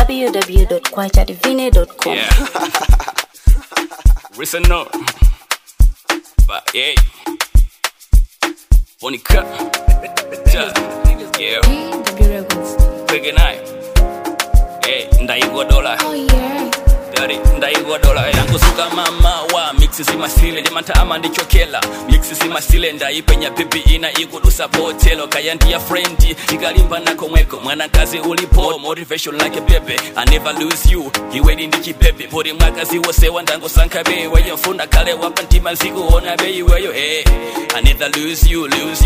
www.kwachadivine.com. Yeah. Listen up. But yeah. Monica. Yeah. Peke nayo. Ndaigwa dola. Oh yeah. Ndaigwa dola yangu suka mama wa mixi si masile demanta ama ndichokela mixi si masile ndaipenya pipi ina ikudusa potelo kayandia friend ikalimba nako mweko mwana kazi ulipo motivation like a baby I never lose you iweni ndikibebe pori mwakazi wose wandango sankabe weyo mfuna kale wapa ntima sikuona bei weyo I never lose you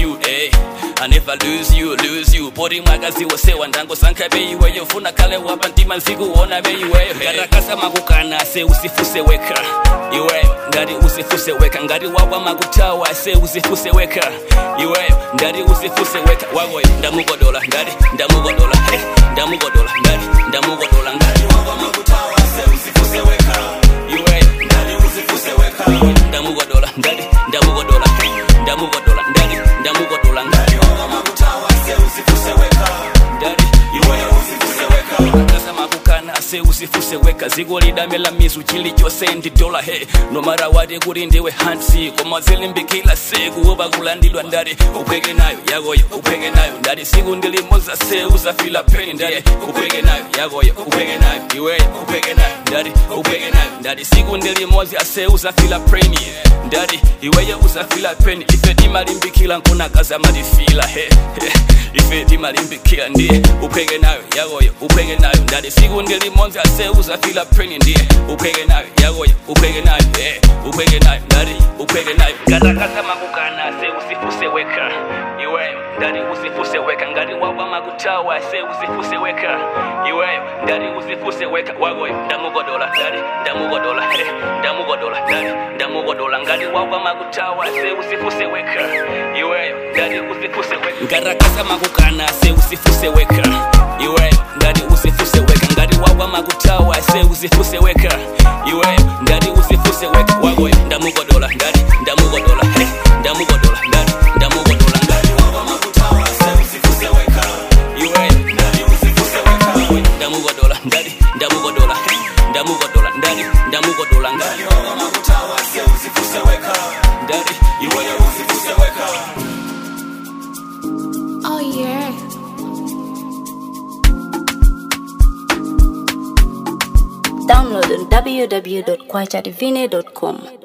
I never lose you pori mwakazi wose wandango sankabe weyo mfuna kale wapa ntima sikuona bei weyo karakasa makukana se usifuse weka iwe ngari usifuse weka ngari wawa makutawa se usifuse weka iwe ngari usifuse weka wago ndamugodola ngari ndamugodola ndamugodola ngari ndamugodola ngari wawa makutawa se usifuse weka iwe ngari usifuse weka ndamugodola ngari ndamugodola ndamugodola ngari ndamugodola ngari wawa makutawa se usifuse weka ngari iwe usifuse weka kasa makukana se usifuse weka zigolidamela mizu chili chose ndi dola he no mara wade kurindiwe hansi koma zilimbikila segu oba kulandilwa ndari upege nayo yagoyo upege nayo ndari siku ndilimoza se usafila peni ndari upege nayo yagoyo upege nayo iwe upege nayo ndari upege nayo ndari siku ndilimoza se usafila peni ndari iwe usafila peni ifedi malimbikila nkuna kaza madifila he ifedi malimbikila ndiye upege nayo yagoyo upege nayo ndari siku ndilimoza se usafila peni ndiye upege nayo yagoyo upege nayo upege nayo ndari upege nayo katakata makukana se usifuse weka iwe ndari usifuse weka ngari wawa makutawa se usifuse weka iwe ndari usifuse weka wago ndamugodola ndari ndamugodola ndamugodola ndari ndamugodola ngari wawa makutawa se usifuse weka iwe ndari usifuse weka katakata makukana se usifuse weka iwe ndari usifuse weka ngari wawa makutawa se usifuse weka iwe ndari usifuse weka wago ndamugodola ndari ndamugodola ndamugodola ndari ndamugodola ngari wawa makutawa se usifuse weka iwe ndari usifuse weka ndamugodola ndari ndamugodola ndamugodola ndari ndamugodola ngari wawa makutawa se usifuse weka ndari iwe usifuse weka. Oh yeah. Download on www.kwachadivine.com.